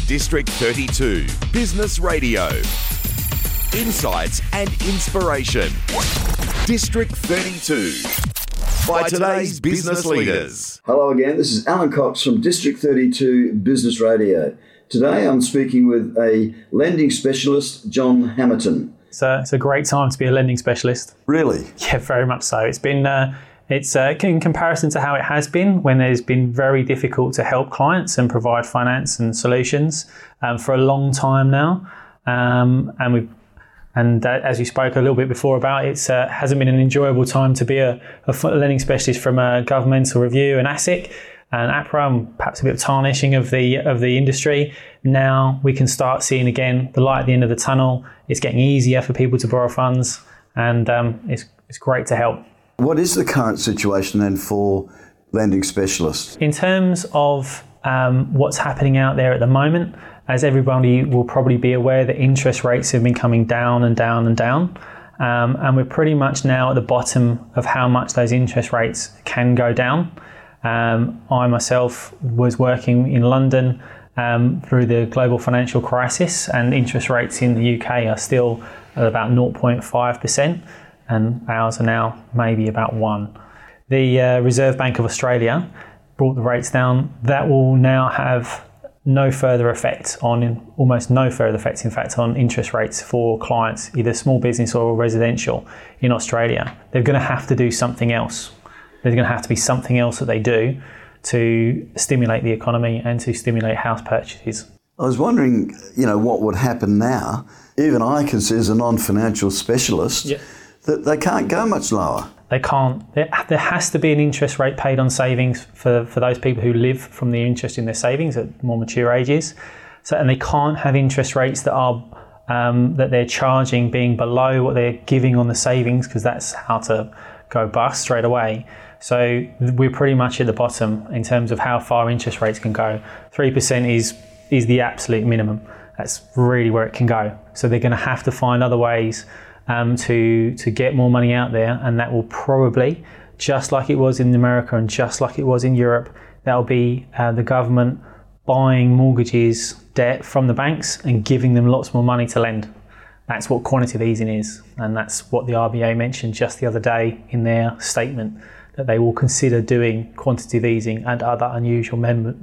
District 32 Business Radio. Insights and inspiration. District 32 by today's business leaders. Hello again, this is Alan Cox from District 32 Business Radio. Today I'm speaking with a lending specialist, John Hamilton. It's a great time to be a lending specialist. Really? Yeah, very much so. It's been, in comparison to how it has been when there's been very difficult to help clients and provide finance and solutions for a long time now. As you spoke a little bit before about, it hasn't been an enjoyable time to be a lending specialist from a governmental review and ASIC and APRA, and perhaps a bit of tarnishing of the industry. Now we can start seeing again the light at the end of the tunnel. It's getting easier for people to borrow funds, and it's great to help. What is the current situation then for lending specialists? In terms of what's happening out there at the moment, as everybody will probably be aware, that interest rates have been coming down and down and down. And we're pretty much now at the bottom of how much those interest rates can go down. I myself was working in London through the global financial crisis, and interest rates in the UK are still at about 0.5%, and ours are now maybe about 1%. The Reserve Bank of Australia brought the rates down. That will now have almost no further effect, in fact, on interest rates for clients, either small business or residential in Australia. They're going to have to do something else. There's going to have to be something else that they do to stimulate the economy and to stimulate house purchases. I was wondering, what would happen now. Even I can see as a non-financial specialist that they can't go much lower. They can't. There has to be an interest rate paid on savings for those people who live from the interest in their savings at more mature ages. And they can't have interest rates that are that they're charging being below what they're giving on the savings, because that's how to go bust straight away. So we're pretty much at the bottom in terms of how far interest rates can go. 3% is the absolute minimum. That's really where it can go. So they're going to have to find other ways to get more money out there, and that will probably, just like it was in America and just like it was in Europe, that'll be the government buying mortgages, debt from the banks and giving them lots more money to lend. That's what quantitative easing is, and that's what the RBA mentioned just the other day in their statement, that they will consider doing quantitative easing and other unusual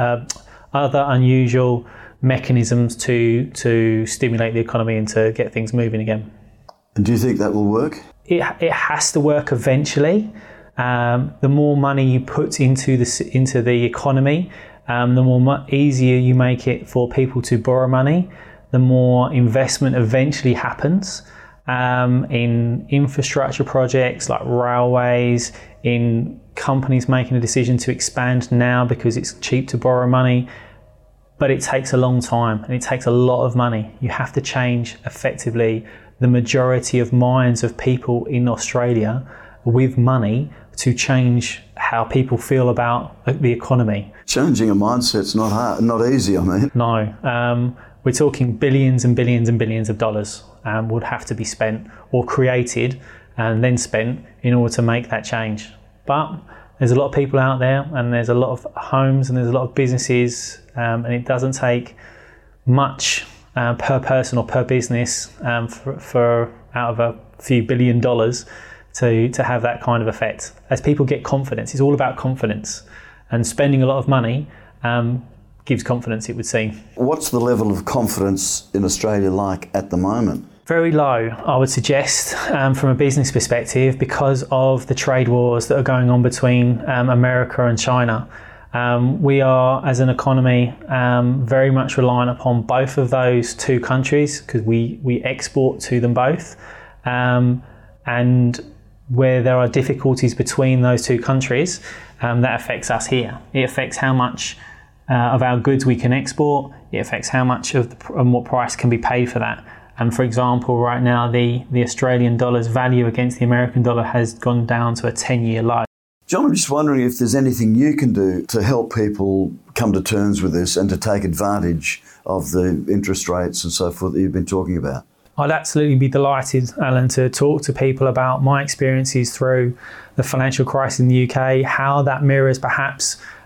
mechanisms to stimulate the economy and to get things moving again. And do you think that will work? It has to work eventually. The more money you put into the economy, the more easier you make it for people to borrow money, the more investment eventually happens in infrastructure projects like railways, in companies making a decision to expand now because it's cheap to borrow money. But it takes a long time and it takes a lot of money. You have to change effectively the majority of minds of people in Australia with money to change how people feel about the economy. Changing a mindset's not hard, not easy, I mean. No, we're talking billions and billions and billions of dollars would have to be spent or created and then spent in order to make that change. But there's a lot of people out there, and there's a lot of homes, and there's a lot of businesses, and it doesn't take much per person or per business for out of a few $1 billion to have that kind of effect. As people get confidence, it's all about confidence, and spending a lot of money gives confidence, it would seem. What's the level of confidence in Australia like at the moment? Very low, I would suggest, from a business perspective, because of the trade wars that are going on between America and China. We are, as an economy, very much reliant upon both of those two countries, because we export to them both. And where there are difficulties between those two countries, that affects us here. It affects how much of our goods we can export. It affects how much and what price can be paid for that. And for example, right now, the Australian dollar's value against the American dollar has gone down to a 10-year low. John, I'm just wondering if there's anything you can do to help people come to terms with this and to take advantage of the interest rates and so forth that you've been talking about. I'd absolutely be delighted, Alan, to talk to people about my experiences through the financial crisis in the UK, how that mirrors perhaps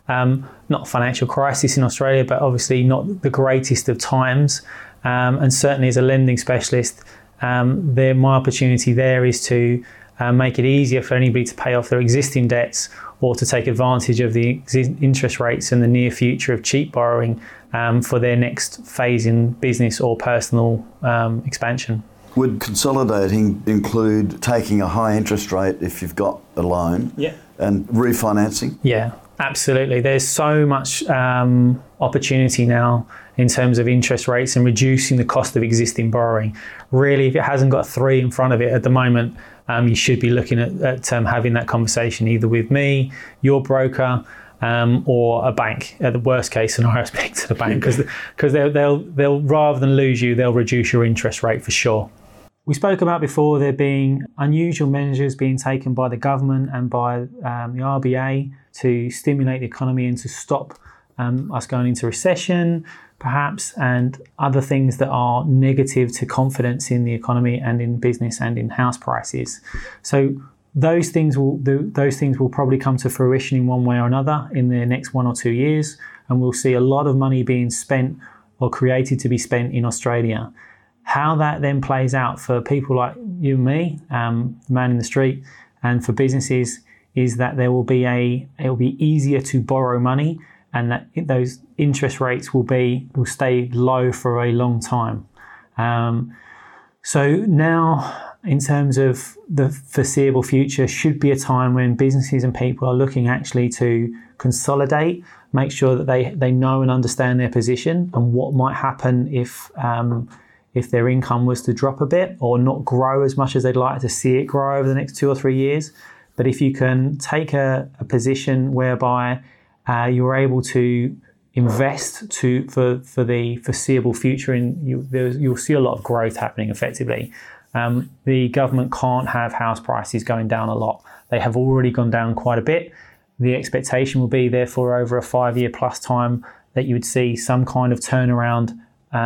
not a financial crisis in Australia, but obviously not the greatest of times. And certainly as a lending specialist, my opportunity there is to make it easier for anybody to pay off their existing debts or to take advantage of the interest rates in the near future of cheap borrowing for their next phase in business or personal expansion. Would consolidating include taking a high interest rate if you've got a loan and refinancing? Yeah, absolutely. There's so much opportunity now in terms of interest rates and reducing the cost of existing borrowing. Really, if it hasn't got a 3 in front of it at the moment, you should be looking at having that conversation either with me, your broker, or a bank. At the worst case scenario, speak to the bank because they'll rather than lose you, they'll reduce your interest rate for sure. We spoke about before there being unusual measures being taken by the government and by the RBA to stimulate the economy and to stop us going into recession, perhaps, and other things that are negative to confidence in the economy and in business and in house prices. So those things will probably come to fruition in one way or another in the next 1 or 2 years, and we'll see a lot of money being spent or created to be spent in Australia. How that then plays out for people like you and me, the man in the street, and for businesses is that it will be easier to borrow money, and that those interest rates will stay low for a long time. So now, in terms of the foreseeable future, should be a time when businesses and people are looking actually to consolidate, make sure that they know and understand their position and what might happen if their income was to drop a bit or not grow as much as they'd like to see it grow over the next 2 or 3 years. But if you can take a position whereby you're able to invest for the foreseeable future, you'll see a lot of growth happening effectively. The government can't have house prices going down a lot. They have already gone down quite a bit. The expectation will be therefore over a 5-year plus time that you would see some kind of turnaround,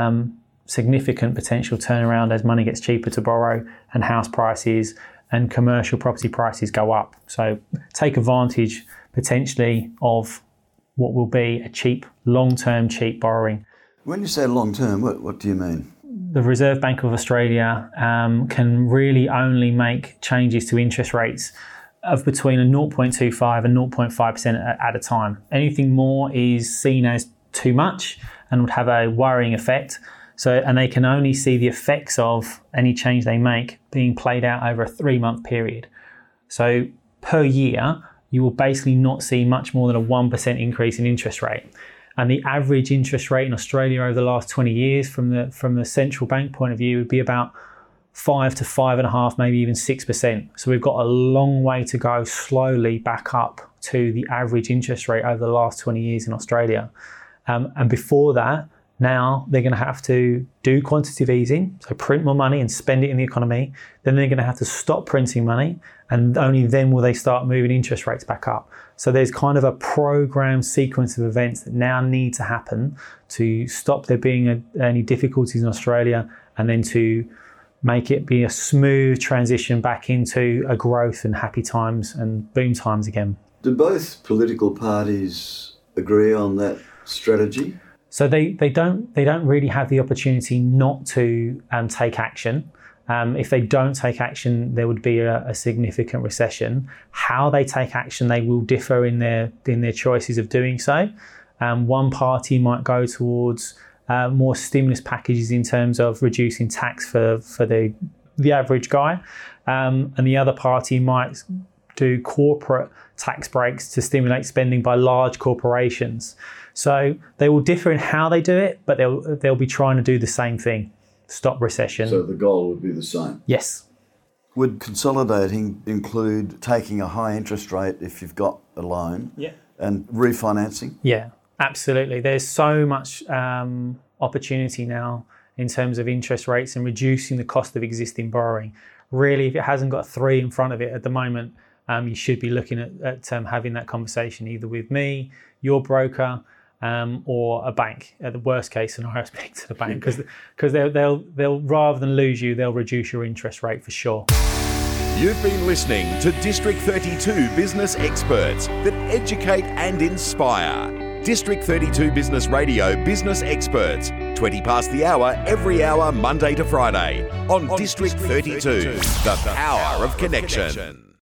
significant potential turnaround as money gets cheaper to borrow and house prices and commercial property prices go up. So take advantage potentially of what will be a cheap, long-term cheap borrowing. When you say long-term, what do you mean? The Reserve Bank of Australia can really only make changes to interest rates of between a 0.25 and 0.5% at a time. Anything more is seen as too much and would have a worrying effect. And they can only see the effects of any change they make being played out over a 3-month period. So per year, you will basically not see much more than a 1% increase in interest rate. And the average interest rate in Australia over the last 20 years from the central bank point of view would be about 5 to 5.5%, maybe even 6%. So we've got a long way to go slowly back up to the average interest rate over the last 20 years in Australia. And before that, now they're going to have to do quantitative easing, so print more money and spend it in the economy. Then they're going to have to stop printing money, and only then will they start moving interest rates back up. So there's kind of a programmed sequence of events that now need to happen to stop there being any difficulties in Australia, and then to make it be a smooth transition back into a growth and happy times and boom times again. Do both political parties agree on that strategy? So they don't really have the opportunity not to take action. If they don't take action, there would be a significant recession. How they take action, they will differ in their choices of doing so. One party might go towards more stimulus packages in terms of reducing tax for the average guy, and the other party might do corporate tax breaks to stimulate spending by large corporations. So they will differ in how they do it, but they'll be trying to do the same thing, stop recession. So the goal would be the same? Yes. Would consolidating include taking a high interest rate if you've got a loan and refinancing? Yeah, absolutely. There's so much opportunity now in terms of interest rates and reducing the cost of existing borrowing. Really, if it hasn't got a 3 in front of it at the moment, you should be looking at having that conversation either with me, your broker, or a bank. At the worst case scenario, speak to the bank because they'll rather than lose you, they'll reduce your interest rate for sure. You've been listening to District 32 Business Experts that educate and inspire. District 32 Business Radio Business Experts, 20 past the hour every hour, Monday to Friday on District 32, the power of connection.